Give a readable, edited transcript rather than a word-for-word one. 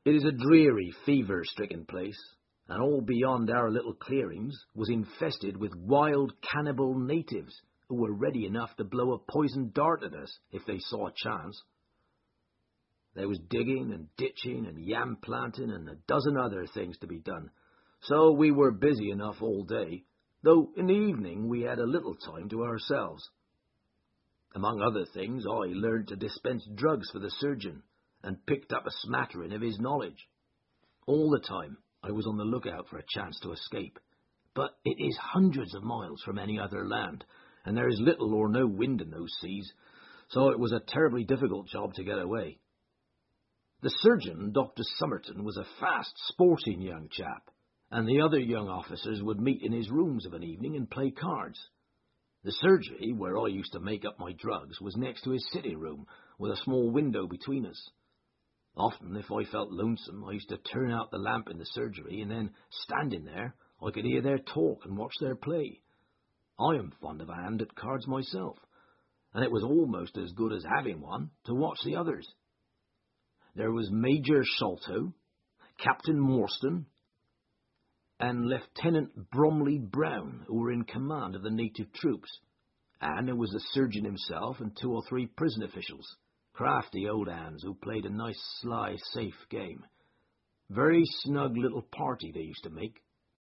It is a dreary, fever-stricken place, and all beyond our little clearings was infested with wild cannibal natives who were ready enough to blow a poisoned dart at us if they saw a chance. There was digging and ditching and yam planting and a dozen other things to be done, so we were busy enough all day, though in the evening we had a little time to ourselves. Among other things, I learned to dispense drugs for the surgeon, and picked up a smattering of his knowledge. All the time I was on the lookout for a chance to escape, but it is hundreds of miles from any other land, and there is little or no wind in those seas, so it was a terribly difficult job to get away. The surgeon, Dr. Somerton, was a fast, sporting young chap, and the other young officers would meet in his rooms of an evening and play cards. The surgery, where I used to make up my drugs, was next to his sitting room, with a small window between us. Often, if I felt lonesome, I used to turn out the lamp in the surgery, and then, standing there, I could hear their talk and watch their play. I am fond of a hand at cards myself, and it was almost as good as having one to watch the others. There was Major Sholto, Captain Morstan, and Lieutenant Bromley Brown, who were in command of the native troops, and there was the surgeon himself and 2 or 3 prison officials, crafty old hands who played a nice, sly, safe game. Very snug little party they used to make.